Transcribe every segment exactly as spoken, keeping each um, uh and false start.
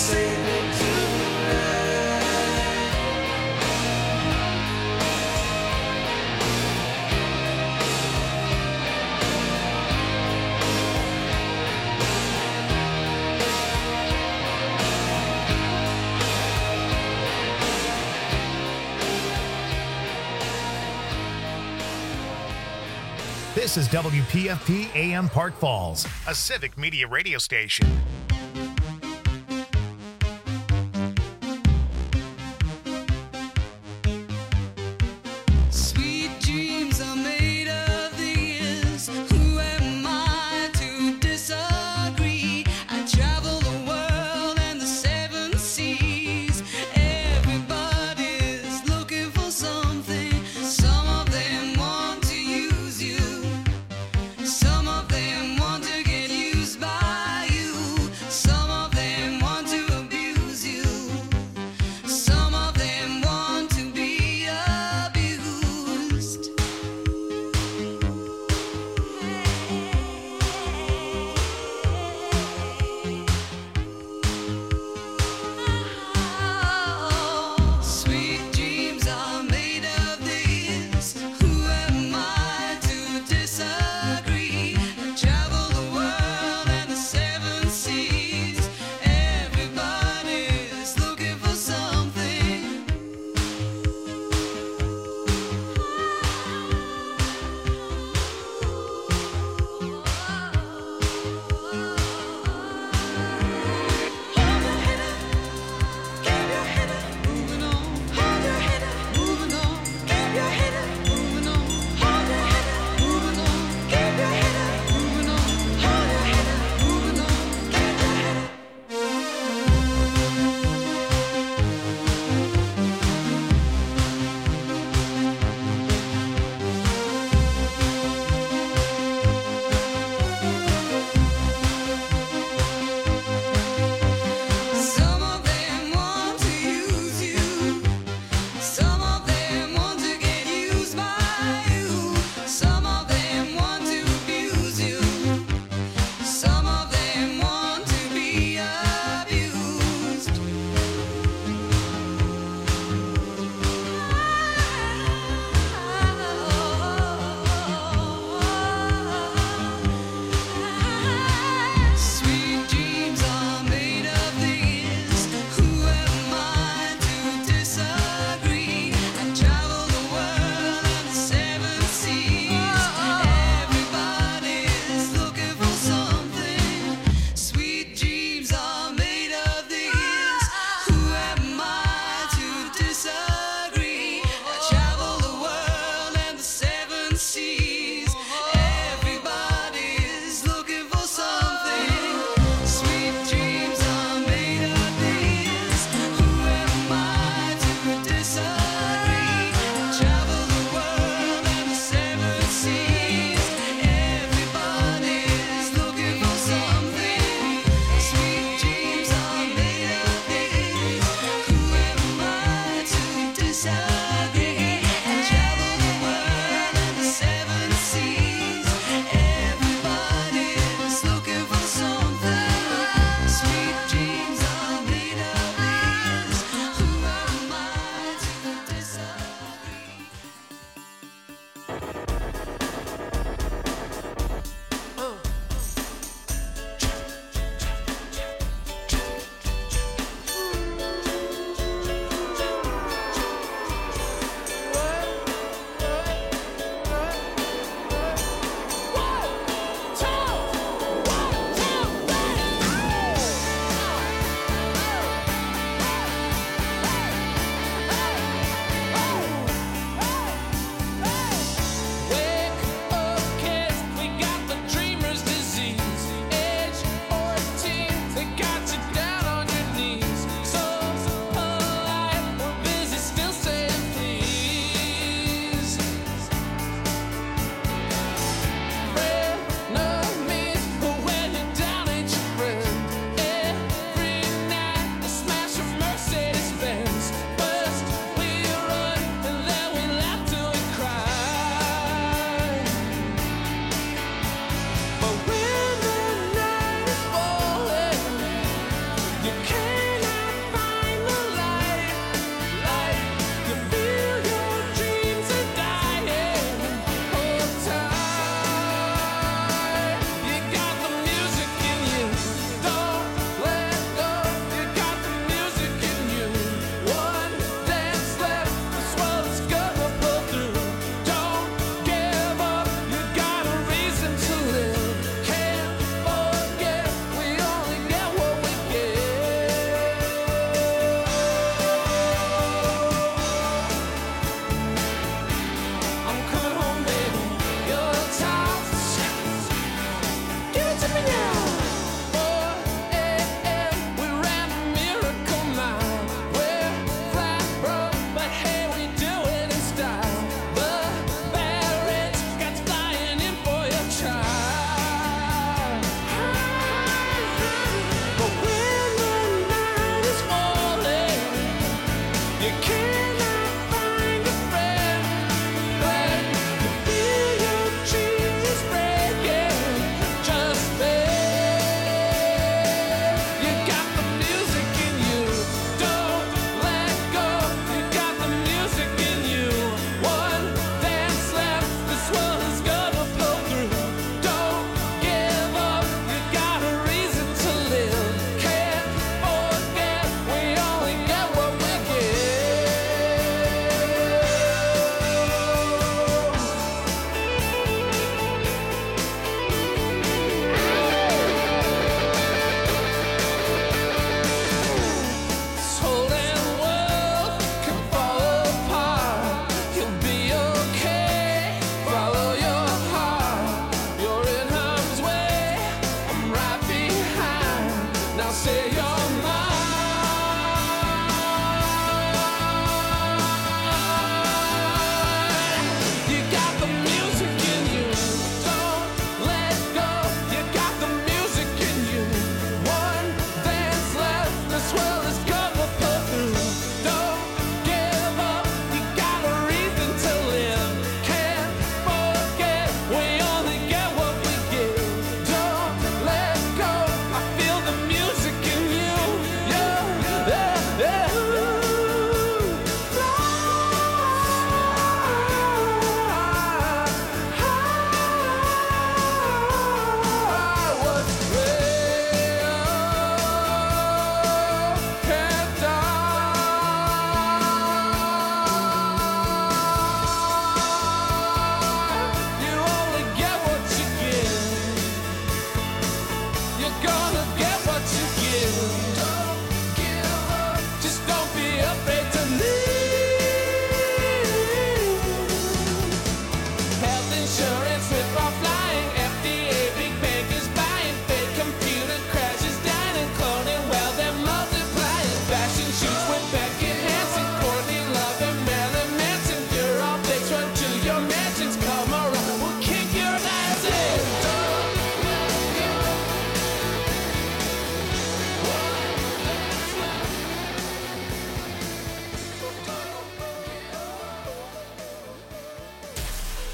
This is W P F P A M Park Falls, a civic media radio station. Some of them want to get used by you.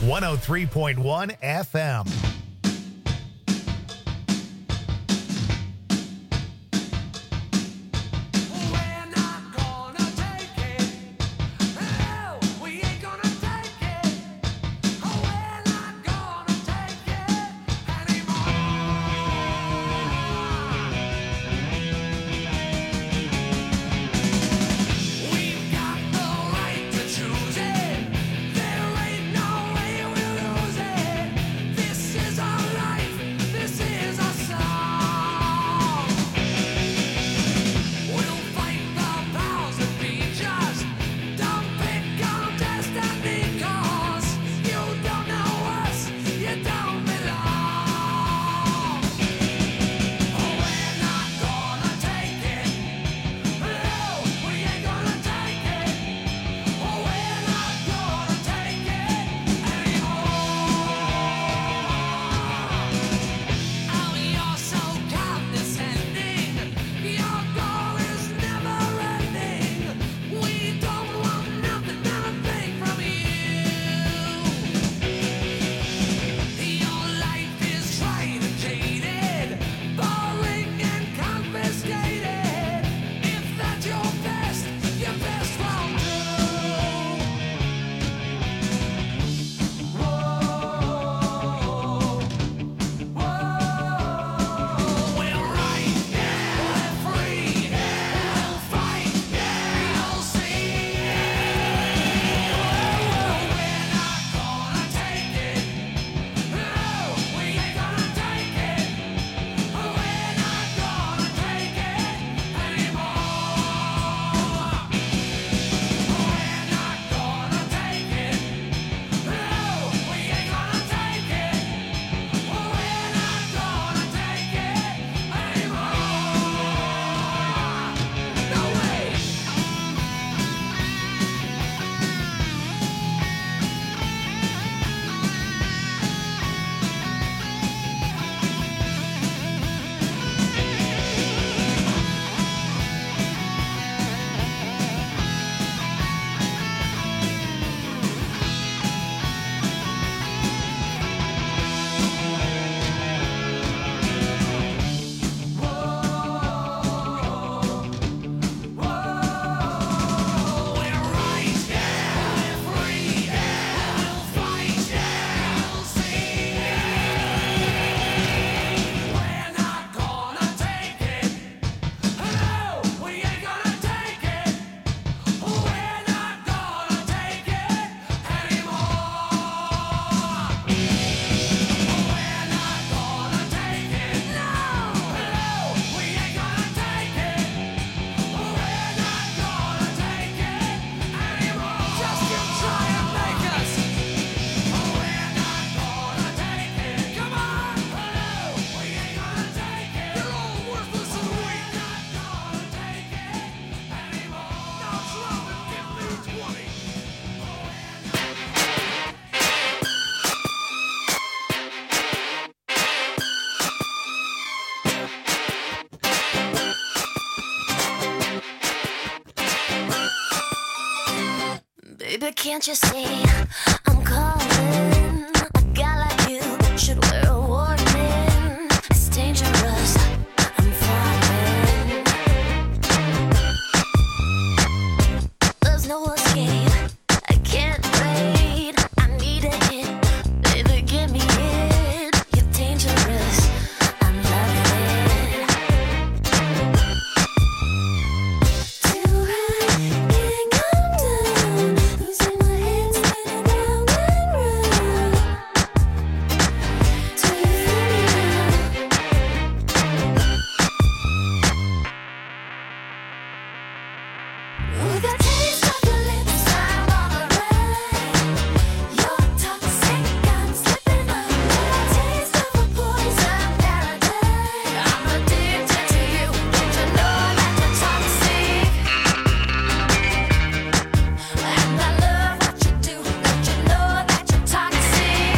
one oh three point one F M. Baby, can't you see I'm calling? A guy like you should wear a warning. It's dangerous, I'm falling. There's no escape, I can't wait. I need a hit, baby, give me it. You're dangerous, I'm loving it. Too high, can't come down. Losing my head, spinning round and round. Do you feel me now? With the taste of your lips, I'm on a ride. You're toxic, I'm slipping away. Taste of a poison paradise. I'm addicted to you. Don't you know that you're toxic? And I love what you do. Don't you know that you're toxic?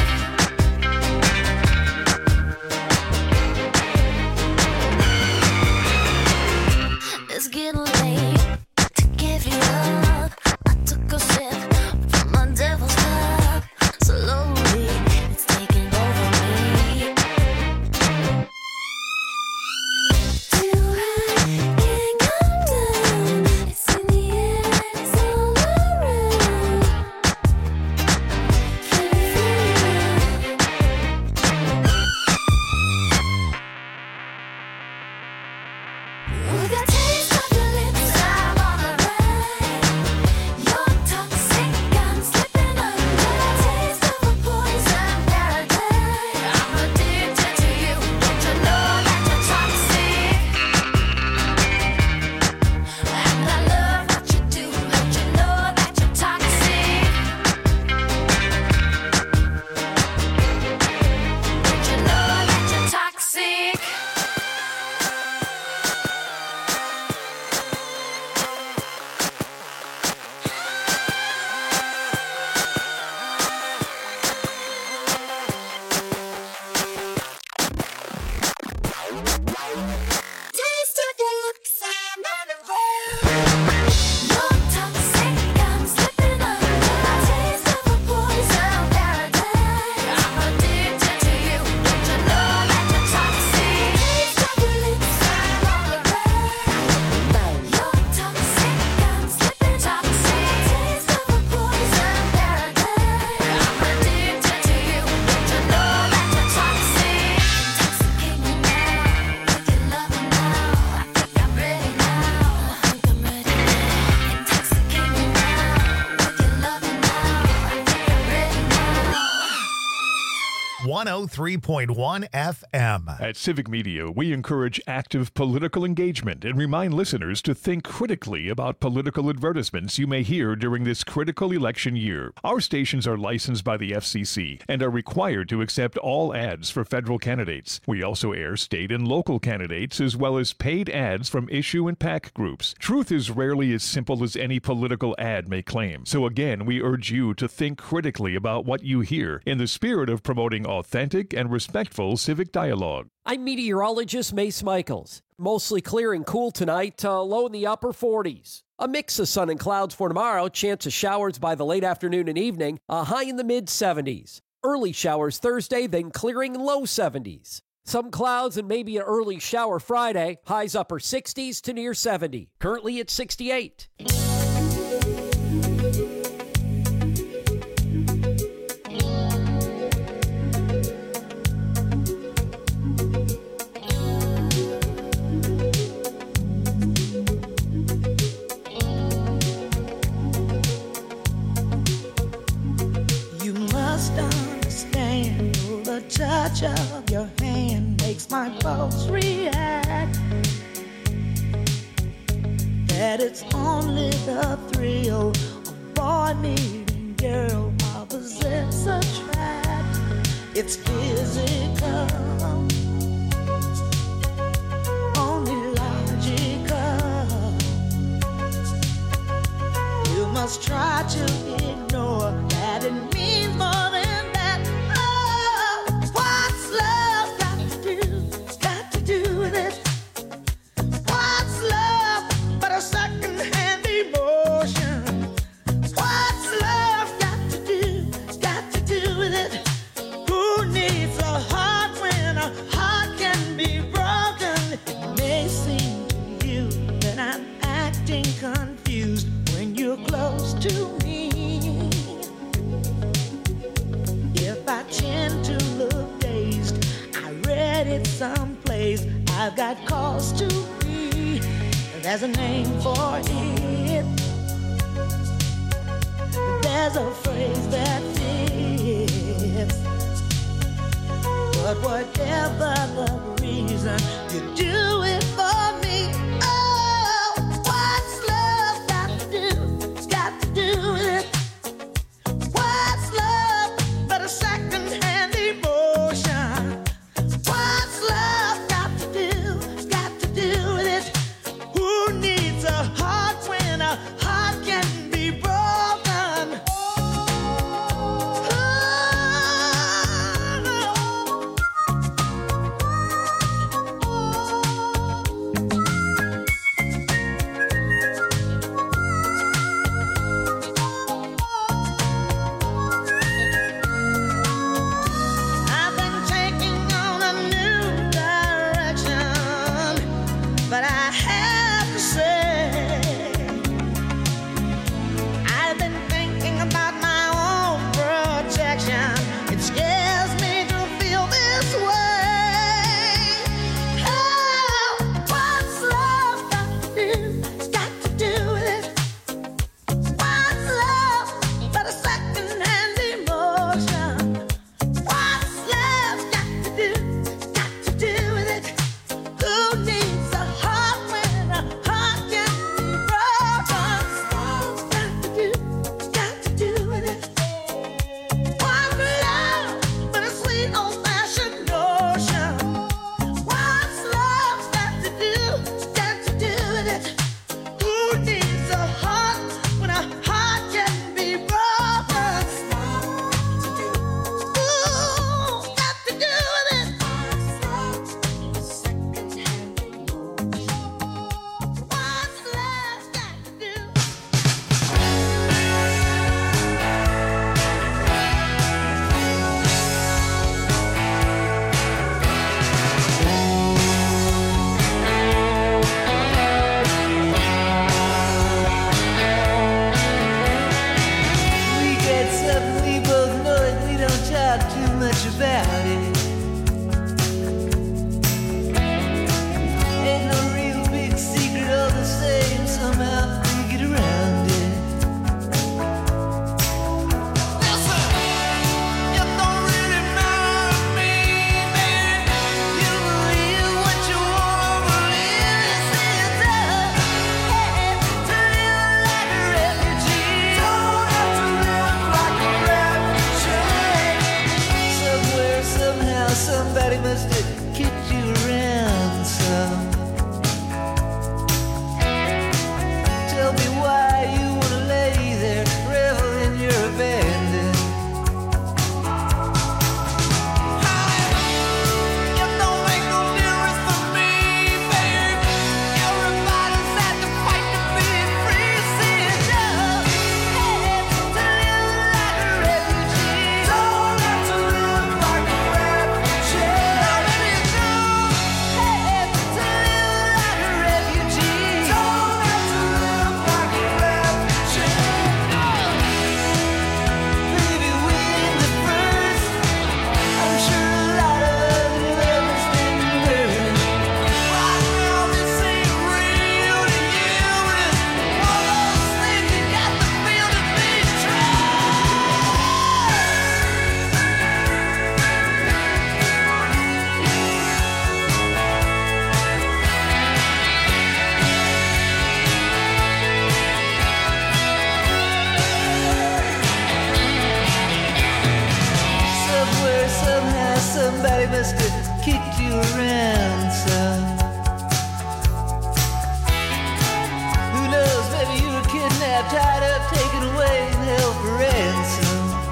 It's getting late to give you up. I took a sip from my devil's cup. Slowly one oh three point one F M. At Civic Media, we encourage active political engagement and remind listeners to think critically about political advertisements you may hear during this critical election year. Our stations are licensed by the F C C and are required to accept all ads for federal candidates. We also air state and local candidates as well as paid ads from issue and PAC groups. Truth is rarely as simple as any political ad may claim. So again, we urge you to think critically about what you hear in the spirit of promoting authentic and respectful civic dialogue. I'm meteorologist Mace Michaels. Mostly clear and cool tonight, uh, low in the upper forties. A mix of sun and clouds for tomorrow, chance of showers by the late afternoon and evening, a high in the mid seventies. Early showers Thursday, then clearing low seventies. Some clouds and maybe an early shower Friday, highs upper sixties to near seventy. Currently at sixty-eight. Touch of your hand makes my pulse react. That it's only the thrill of boy meeting girl opposites attract. It's physical, only logical. You must try to ignore that it means more than confused when you're close to me. If I tend to look dazed, I read it someplace. I've got cause to be. There's a name for it. There's a phrase that fits. But whatever the reason, you do it for me. tied up, taken away, and held for ransom.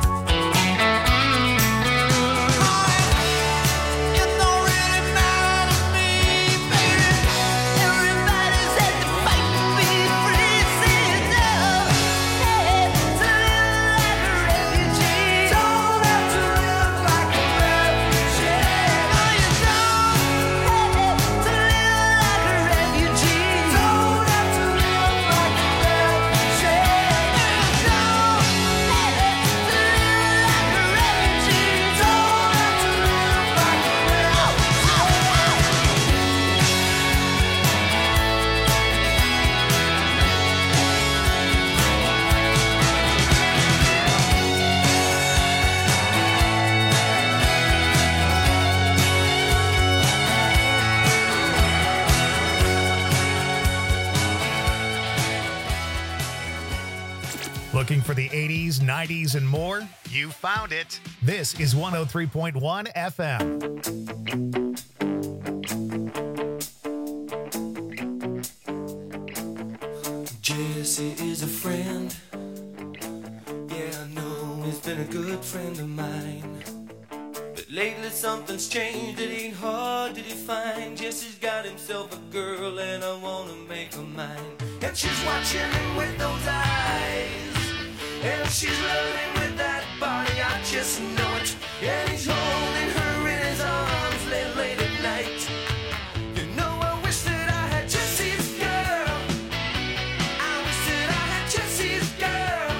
Looking for the eighties, nineties, and more? You found it. This is one oh three point one F M. Jesse is a friend. Yeah, I know he's been a good friend of mine. But lately something's changed, it ain't hard to define. Jesse's got himself a girl and I wanna make her mine. And she's watching him with those eyes, and she's loving with that body, I just know it. And he's holding her in his arms late, late at night. You know I wish that I had Jesse's girl. I wish that I had Jesse's girl.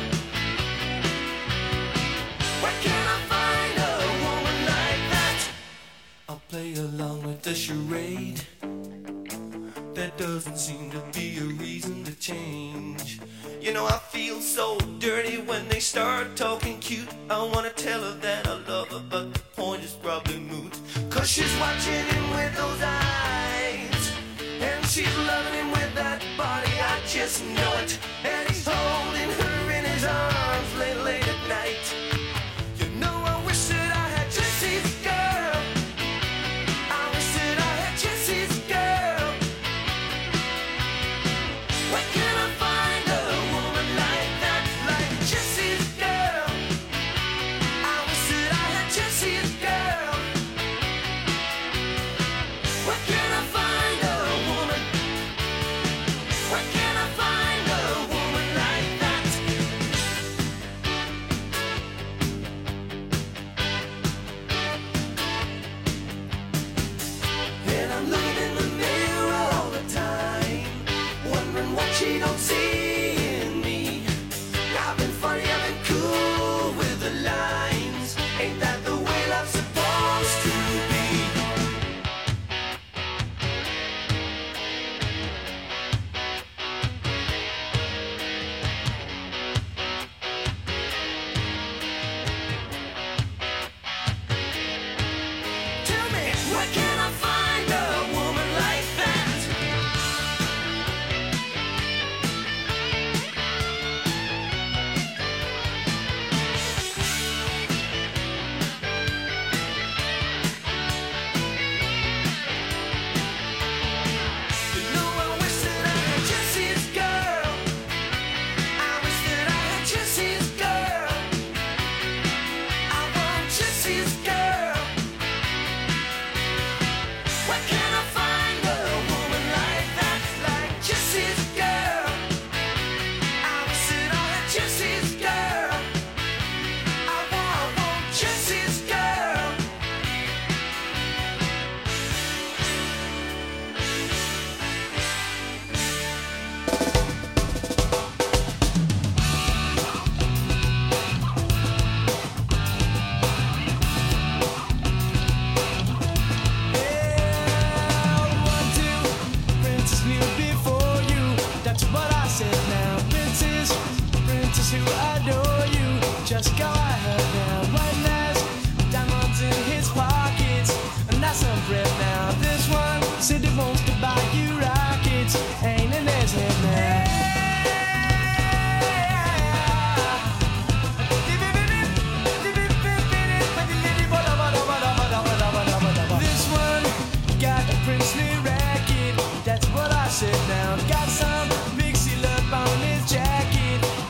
Where can I find a woman like that? I'll play along with the charade. There doesn't seem to be a reason to change. You know I feel so dirty when they start talking cute. I wanna tell her that I love her, but the point is probably moot. Cause she's watching him with those eyes, and she's loving him with that body, I just know it. And he's holding her in his arms late, late at night. You know I wish that I had Jesse's girl. I wish that I had Jesse's girl. Where can I find a woman like that, like Jesse's girl? I wish that I had Jesse's girl. Where can I find a woman? Where can I find a woman like that? And I'm looking in the mirror all the time, wondering what she don't see in me. I've been funny, I've been cool with the lines. Ain't that the way love's supposed to be? Tell me, where can I find a woman like that? You know I wish that I had Jesse's girl. I wish that I had Jesse's girl. I want Jesse's girl. Where can I find a woman like that, like Jesse's girl? I wish that I had Jesse's girl. I want, I want Jesse's girl. One, two, Princess knew before you. That's what I said now. Princess, Princess who adore you. Just go ahead now. One last diamonds in his pockets, and that's some bread now. This one said he wants to buy you rockets. Ain't in his head now. This one got a princely racket. That's what I said now. Got some mixy love on his jacket.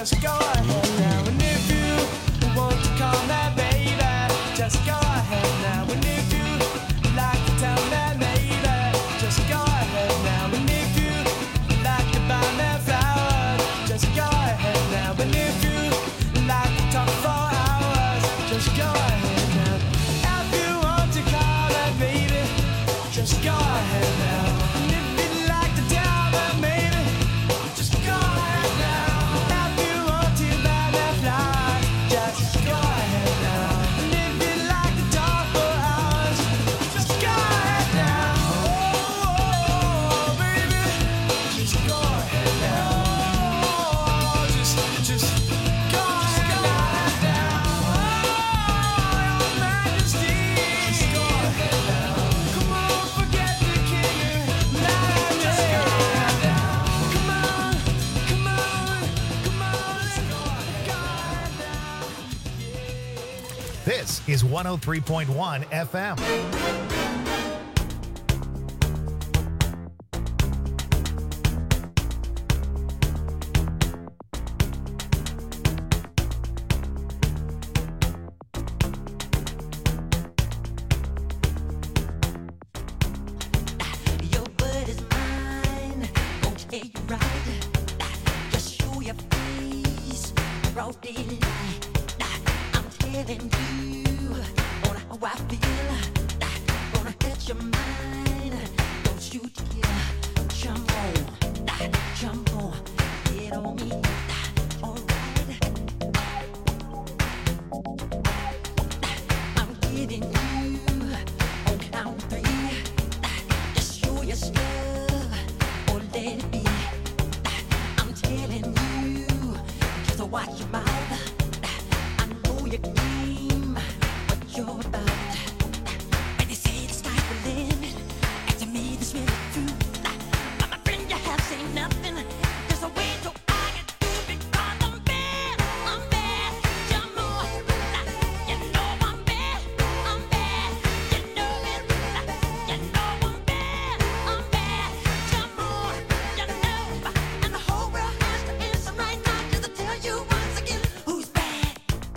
just go ahead now. And if you want to call me baby, just go ahead now. And if you like to tell me maybe, just go ahead now. And if you like to buy me flowers, just go ahead now. And if you like to talk for hours, just go ahead now. If you want to call me baby, just go ahead now. And if you'd like to tell me maybe, just go ahead now. If you want to buy me flowers, just go ahead now. And if you'd like to talk for hours, just go ahead now. Oh, baby, just go ahead now. Oh, just, just go ahead now. Oh, Your Majesty, just go ahead now. Come on, forget the king. Just go ahead now. Come on, come on, come on, let's go ahead now. This is one oh three point one F M. Your word is mine, gon' take you right. Just show your face, broad daylight. I'm telling you on how I feel. Gonna catch your mind, don't you dare jump on, jump on, get on me. Alright, I'm getting you on count three. Just show your stuff or let it be. I'm telling you, just watch your mouth. I know your game, what you're about. When they say the sky's the limit, and to me this really true. But my friend, you have seen nothing. There's a way to I can do because I'm bad, I'm bad. You're more, you know I'm bad, I'm bad. You know it, you know I'm bad, I'm bad. You're more, you know, and the whole world has to answer right now just to tell you once again who's bad.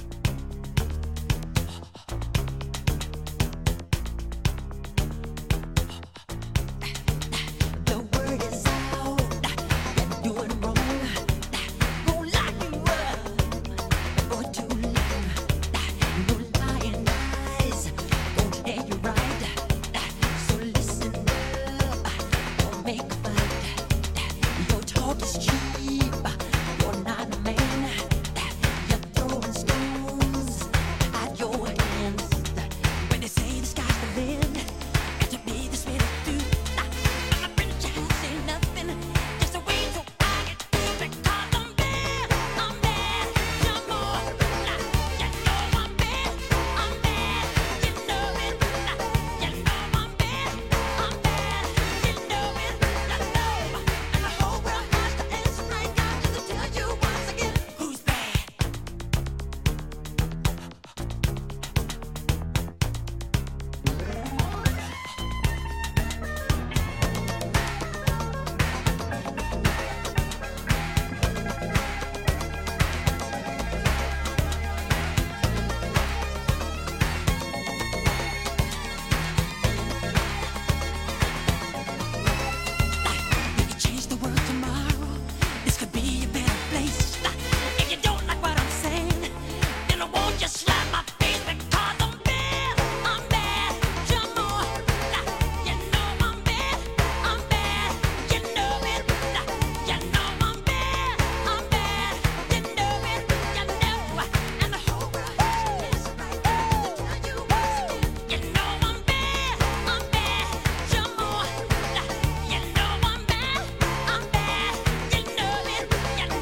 The word is out, you're doing wrong. Won't lock you up for too long. No lying eyes won't tell you right. So listen up, don't make a fight. Your talk is cheap, you're not a man. You're throwing stones at your hands. When they say the sky's the limit, and to me this really do. I'm a friend, you can't say nothing. Just a way to I get through because I'm bad, I'm bad. You're more, you know I'm bad, I'm bad. You know it, you know I'm bad, I'm bad. You know it, you know. And the whole world has to answer right now just to tell you once again who's bad. We could change the world tomorrow. This could be a better place. If you don't like what I'm saying, then I won't just slap my face because I'm bad. I'm bad. You're more. You know I'm bad. I'm bad. You know it. You know I'm bad. I'm bad. You know it. You know. And the whole world is right now to tell you once again. You know I'm bad. I'm bad. You're more. You know I'm bad. I'm bad. You know it. You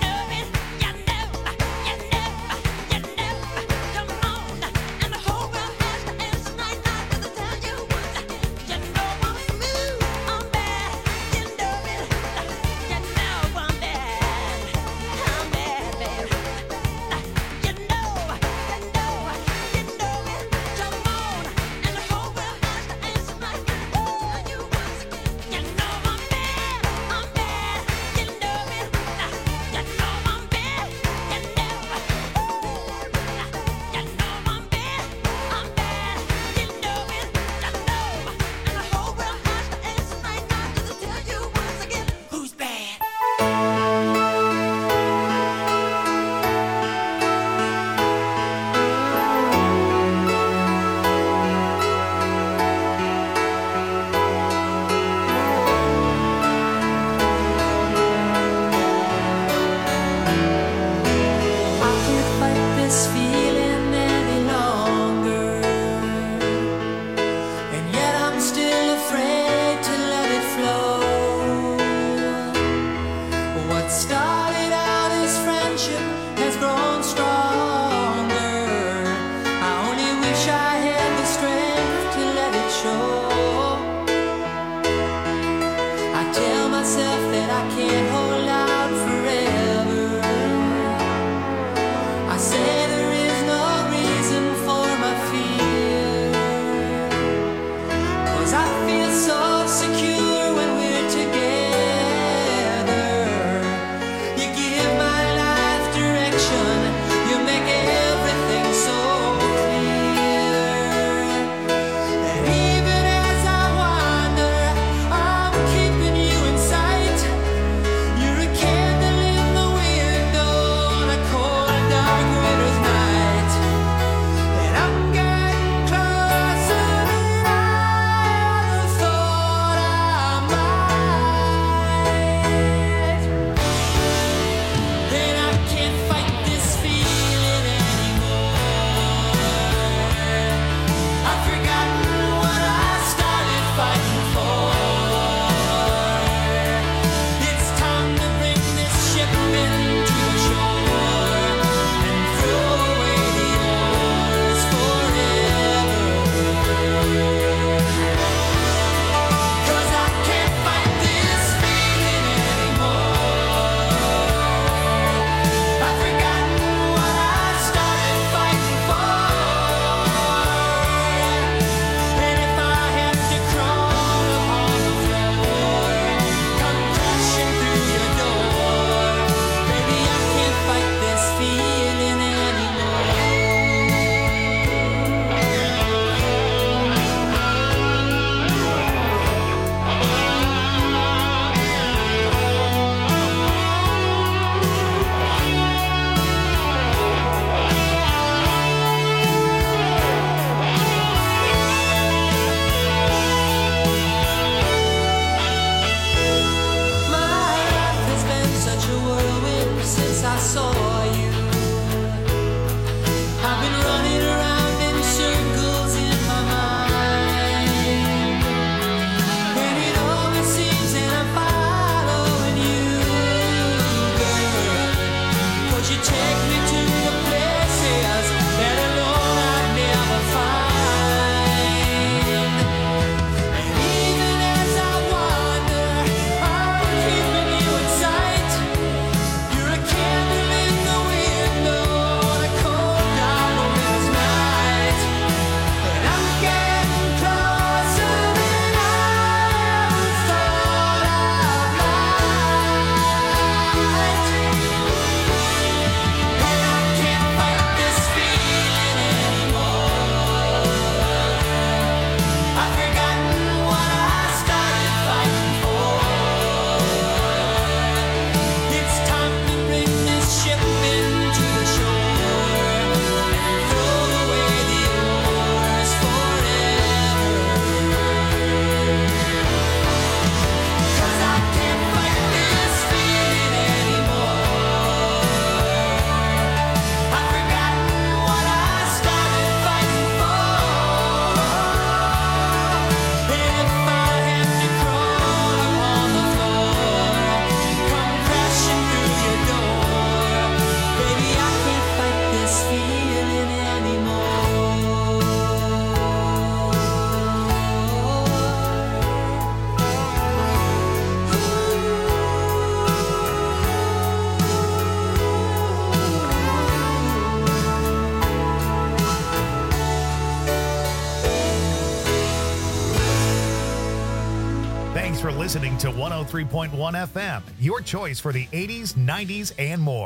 listening to one oh three point one F M, your choice for the eighties, nineties, and more.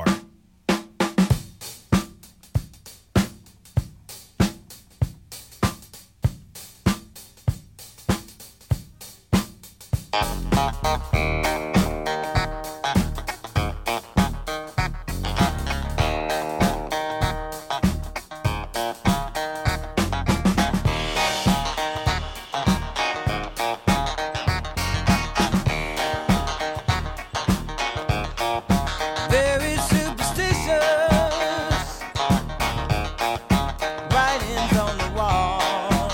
Very superstitious writings on the wall.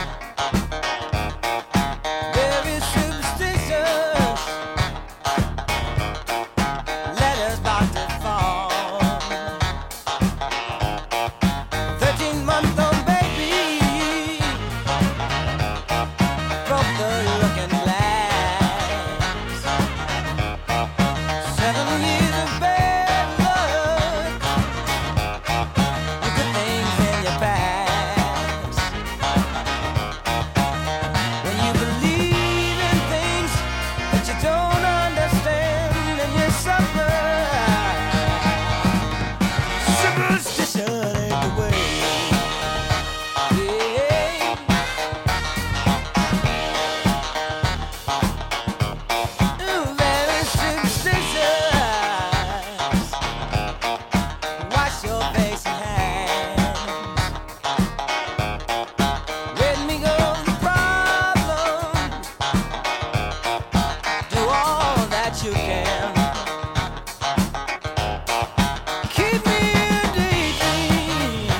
Very superstitious letters about to fall. Thirteen month old baby broke the looking glass. Seven years of bad luck, you good things in your past. When you believe in things that you don't understand and you suffer, superstition ain't the way. Yeah. Ooh, very superstitious. Wash your face and hands. Let me go the problem. Do all that you can. Keep me daydream.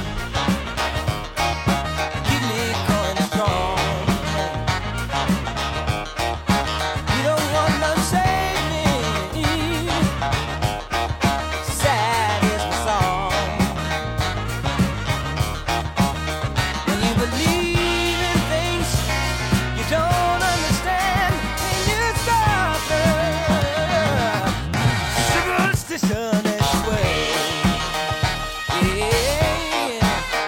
Keep me going strong. You don't want to save me. Sad is my song. When you believe in things you don't understand, and you suffer. Superstition is the way. Yeah.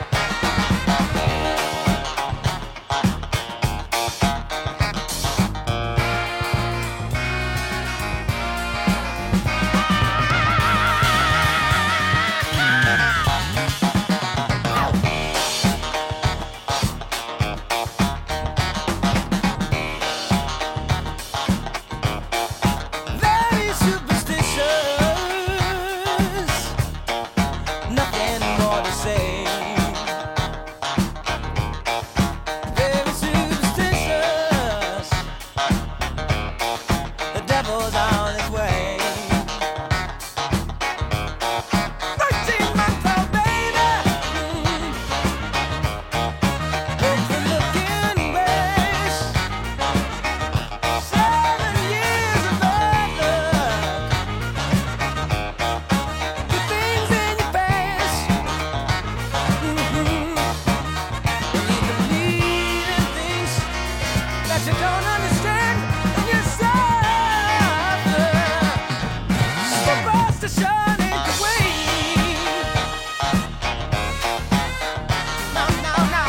Very superstitious, nothing more to say. Very superstitious, the devil's on his way. Thirteen month old baby, broke the looking glass. Seven years of bad luck, good things in your past. Mhm. When you believe in things that you don't understand, and you suffer. Superstition ain't the way. No, no, no.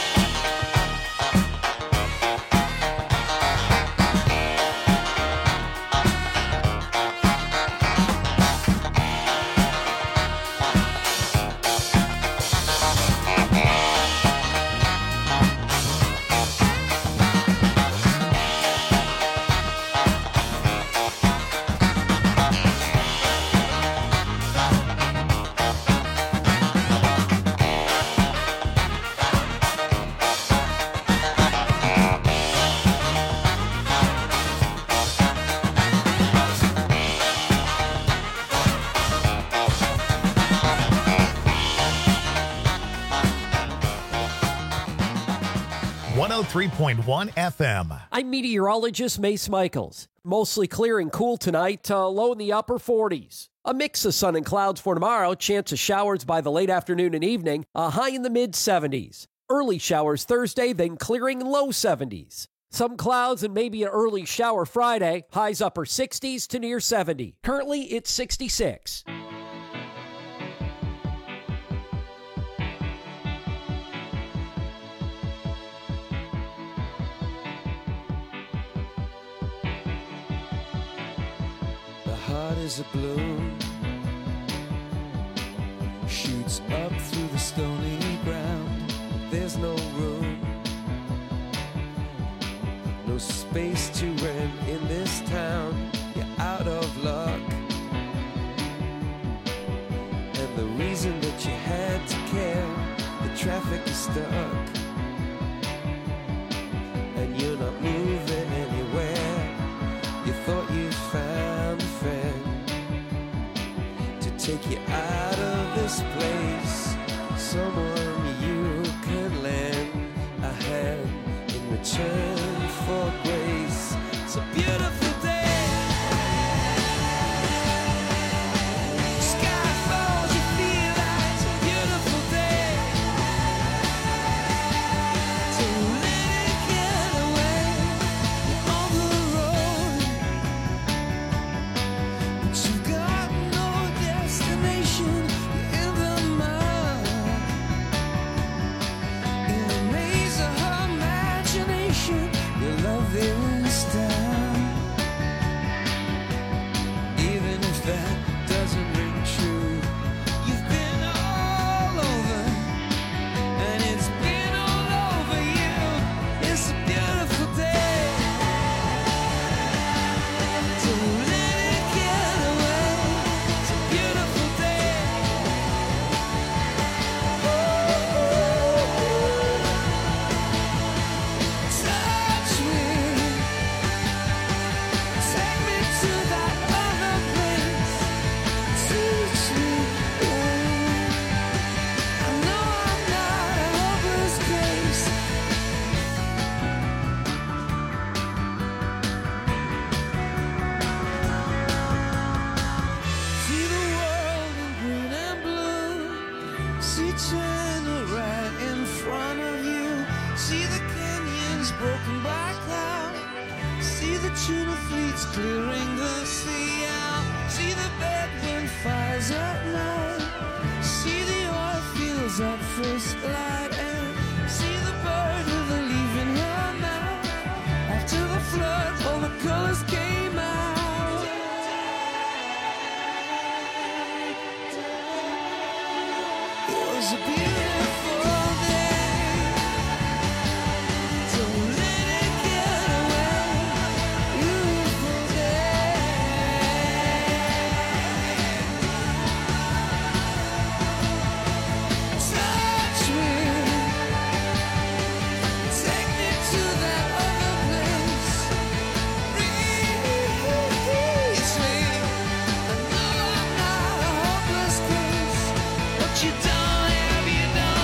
one oh three point one F M. I'm meteorologist Mace Michaels. Mostly clear and cool tonight, uh, low in the upper forties. A mix of sun and clouds for tomorrow, chance of showers by the late afternoon and evening, a high in the mid seventies. Early showers Thursday, then clearing low seventies. Some clouds and maybe an early shower Friday, highs upper sixties to near seventy. Currently, it's sixty-six. There's a bloom shoots up through the stony ground. There's no room, no space to rent in this town. You're out of luck, and the reason that you had to care, the traffic is stuck, and you're not moving anywhere. You thought you found a friend to take you out of this place, someone you can lend a hand in return for grace. It's a beautiful day. Sky falls, you feel like it's a beautiful day. Don't let it get away. You're on the road, but you've got no destination. You're in the mud, in a maze of her imagination. Your love is down, even if that doesn't ring true. You've been all over, and it's been all over you. It's a beautiful day. Don't let it get away. It's a beautiful day. Touch me, take me to that other place. Teach me, I know I'm not a hopeless case. See the world in green and blue. See China right in front of you. See the canyons broken by cloud. See the tuna fleets clearing the sea out. See the bedroom fires at night. See the oil fields at first light. And see the bird with a leaf in her mouth. After the flood, all the colors came out. It was a beautiful day. Don't let it get away. Beautiful day. Touch me, take me to that other place. Reach me. I know I'm not a hopeless case. What you done, have you done?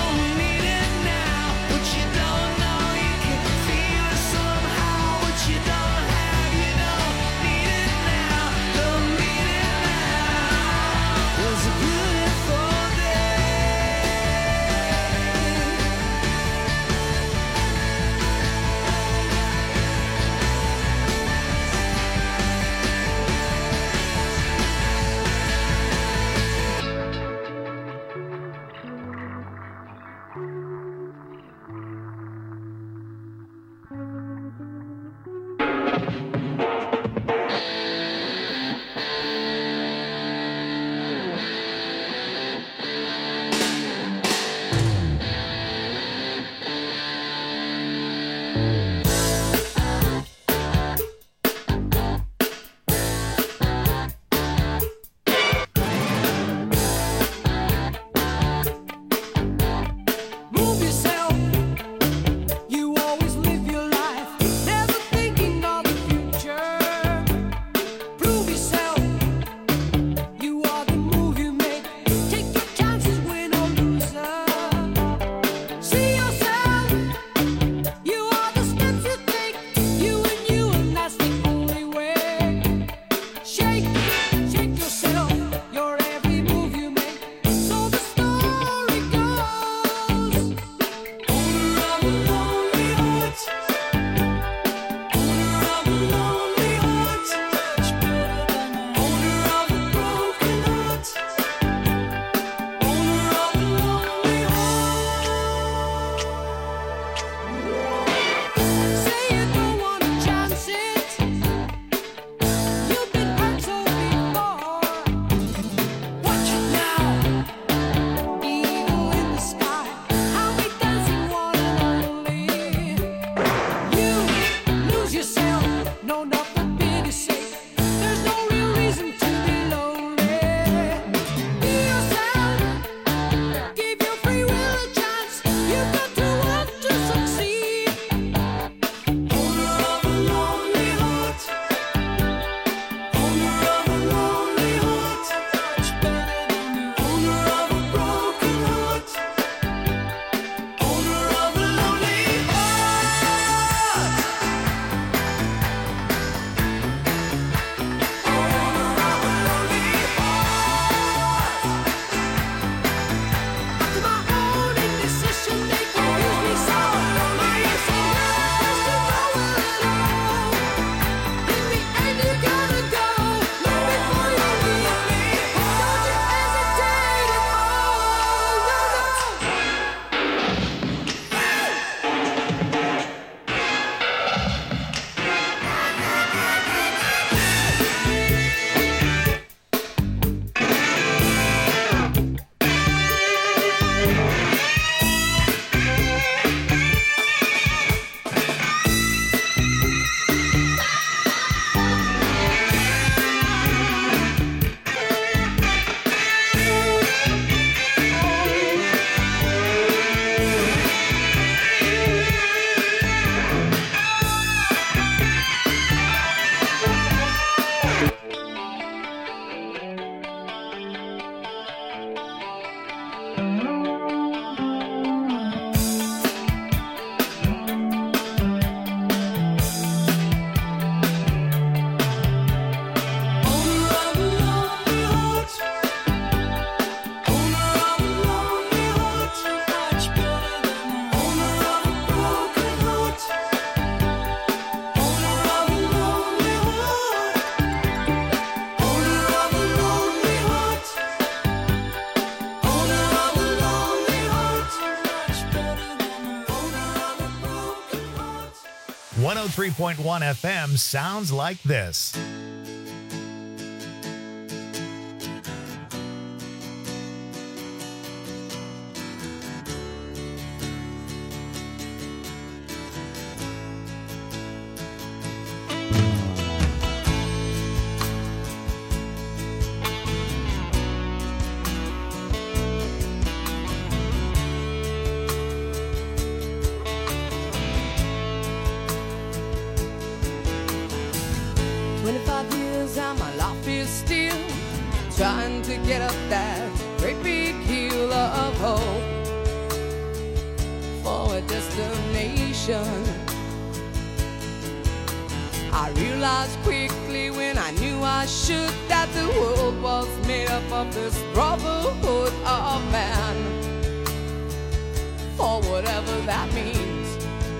one oh three point one F M sounds like this. twenty-five years and my life is still trying to get up that great big hill of hope for a destination. I realized quickly when I knew I should that the world was made up of this brotherhood of man, for whatever that means.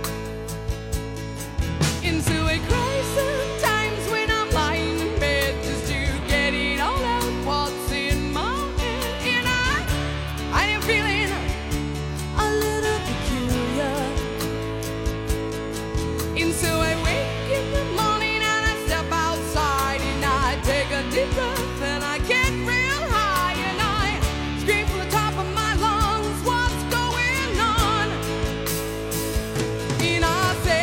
Into a crisis times when I'm lying in bed just to get it all out what's in my head. And I, I am feeling a little peculiar. And so I wake in the morning and I step outside and I take a deep breath and I get real high and I scream from the top of my lungs, what's going on? And I say,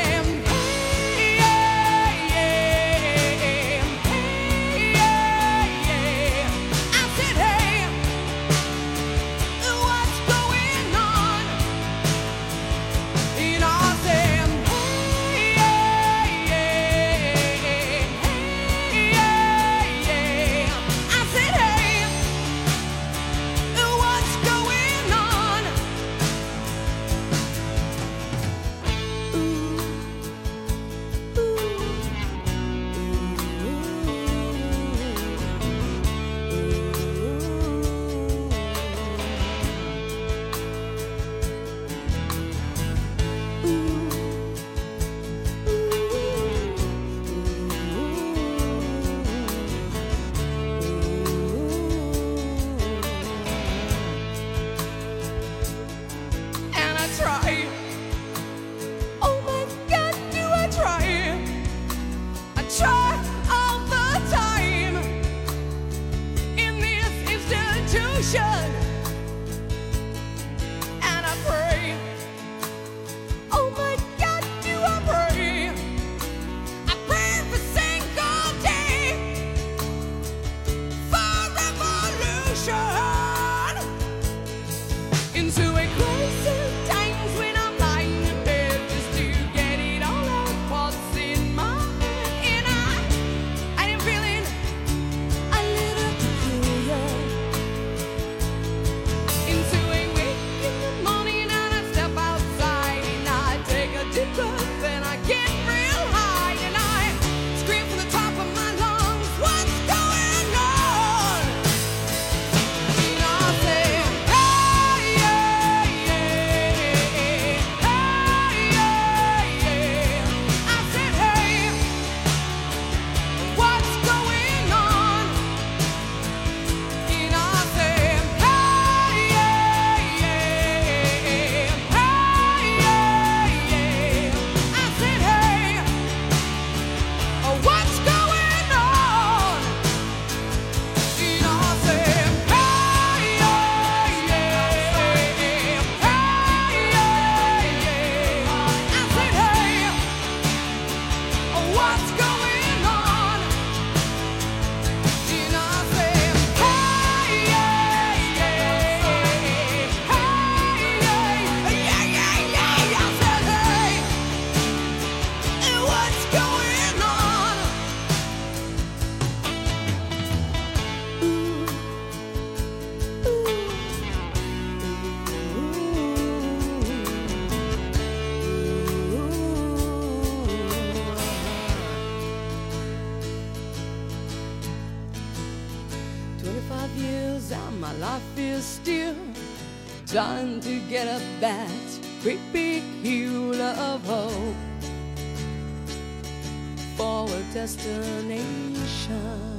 and I pray. Oh my God, do I pray? I pray every single day for revolution. Into a crisis times when I'm lying in bed just to get it all out what's in my head. And I, I am feeling a little peculiar. Into a wake in the morning and I step outside and I take a deep breath and I get real high and I scream from the top of my lungs, what's going on? And I say, hey, yeah, yeah, hey, yeah, yeah. I said, hey, what's going on? And I say, hey, yeah, yeah, hey, yeah, yeah. I said, hey, what's going on? And I say, hey, yeah, yeah, hey, yeah, yeah. I said, hey, what's going on? And I say, hey, yeah, yeah, hey, yeah, yeah, yeah, yeah. I said, hey, what's going on? Twenty-five years and my life is still trying to get up that great big hill of hope for a destination.